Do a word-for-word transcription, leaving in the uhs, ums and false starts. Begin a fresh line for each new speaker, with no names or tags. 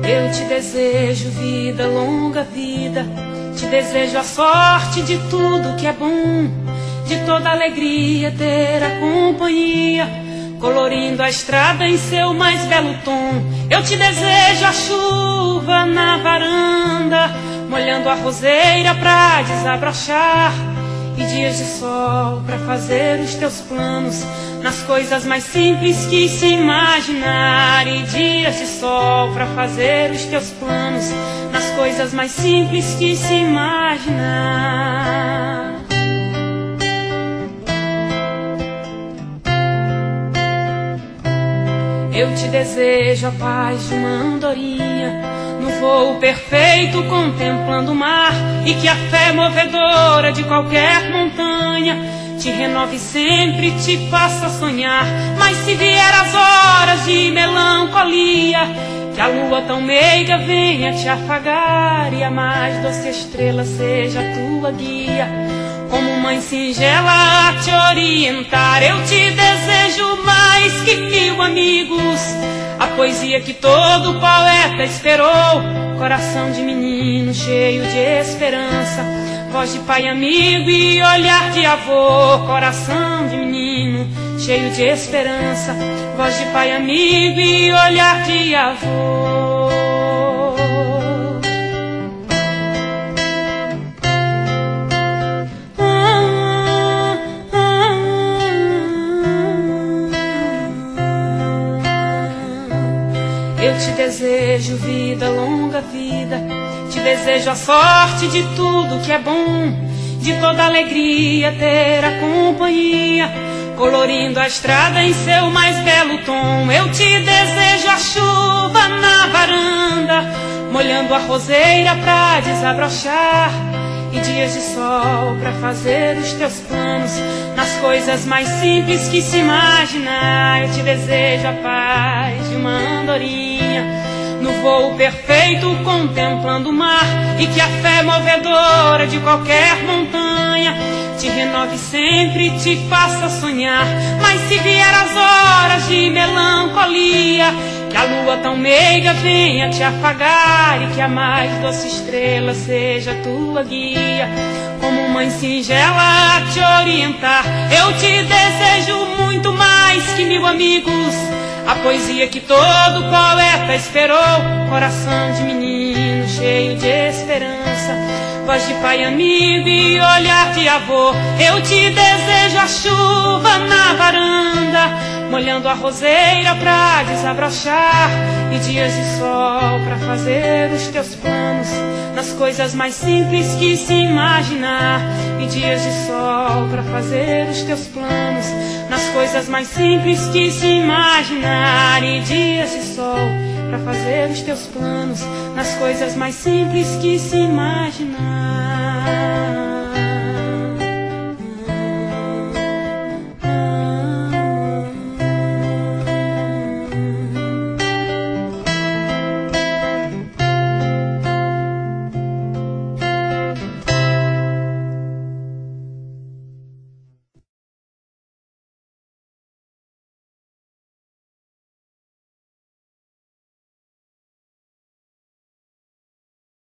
Eu te desejo vida, longa vida. Te desejo a sorte de tudo que é bom, de toda alegria ter a companhia, colorindo a estrada em seu mais belo tom. Eu te desejo a chuva na varanda, molhando a roseira pra desabrochar, e dias de sol pra fazer os teus planos nas coisas mais simples que se imaginar. E dias de sol pra fazer os teus planos nas coisas mais simples que se imaginar. Eu te desejo a paz de uma andorinha, no voo perfeito contemplando o mar, e que a fé movedora de qualquer montanha te renove sempre, te faça sonhar. Mas se vier as horas de melancolia, que a lua tão meiga venha te afagar, e a mais doce estrela seja a tua guia, como mãe singela a te orientar. Eu te desejo mais que mil amigos, a poesia que todo poeta esperou, coração de menino cheio de esperança, voz de pai amigo e olhar de avô. Coração de menino cheio de esperança, voz de pai amigo e olhar de avô. Eu te desejo vida, longa vida. Te desejo a sorte de tudo que é bom, de toda alegria ter a companhia, colorindo a estrada em seu mais belo tom. Eu te desejo a chuva na varanda, molhando a roseira pra desabrochar, e dias de sol pra fazer os teus planos nas coisas mais simples que se imaginar. Eu te desejo a paz de uma andorinha, no voo perfeito contemplando o mar, e que a fé movedora de qualquer montanha te renove sempre, te faça sonhar. Mas se vier as horas de melancolia, que a lua tão meiga venha te afagar, e que a mais doce estrela seja a tua guia, como mãe singela a te orientar. Eu te desejo muito mais que mil amigos, a poesia que todo poeta esperou, coração de menino cheio de esperança, voz de pai amigo e olhar de avô. Eu te desejo a chuva na varanda, molhando a roseira pra desabrochar, e dias de sol pra fazer os teus planos nas coisas mais simples que se imaginar. E dias de sol pra fazer os teus planos nas coisas mais simples que se imaginar. E dias de sol pra fazer os teus planos nas coisas mais simples que se imaginar.